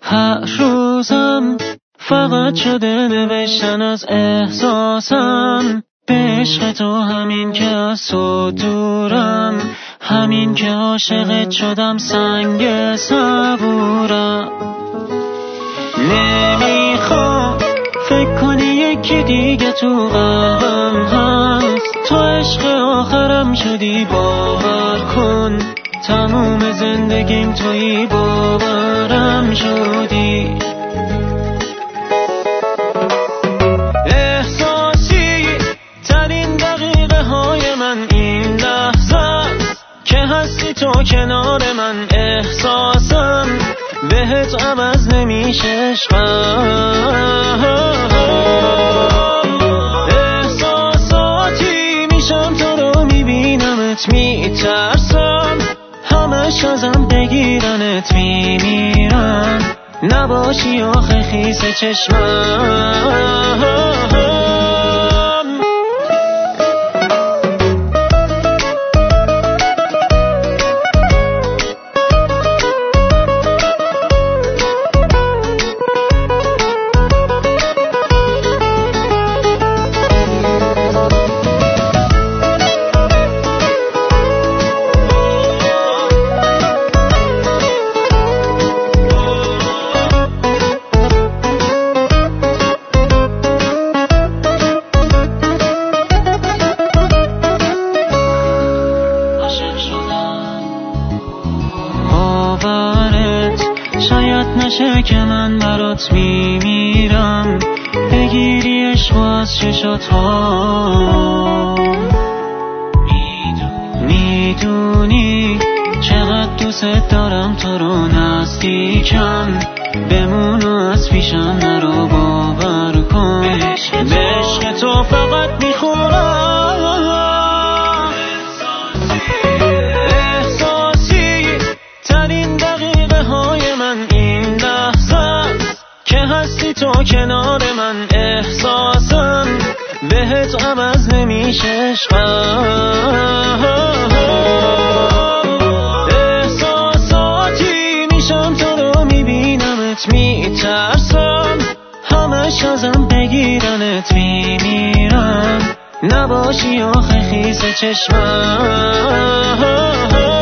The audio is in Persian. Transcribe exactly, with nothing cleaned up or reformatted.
هر روزم فقط شده نوشتن از احساسم، به عشق تو همین که از تو دورم، همین که عاشقت شدم سنگ صبورم. نمیخوام فکر کنی یکی دیگه تو قلبم هست، تو عشق آخرم شدی باور کن، تموم زندگیم توی باورم شدی. احساسی ترین دقیقه های من این لحظه است که هستی تو کنار من، احساسم بهت عوض نمیشه عشقم. احساساتی میشم تو رو میبینمت میترسم، همش ازم بگیرنت میمیرم، نباشی آخه خیس چشمم. شاید نشه که من برات میمیرم، بگیری عشق از چشات ها. میدونی چقدر دوست دارم تو رو نزدیکم، بمون و از پیشم نرو باور کن، به عشق تو فقط میخورم. احساسی ترین دقیقه های من این لحظه است که هستی تو کنار من، احساسم بهت عوض نمیشه عشقم. احساساتی میشم تو رو میبینمت میترسم، همش ازم بگیرنت میمیرم، نباشی آخه خیس چشمم.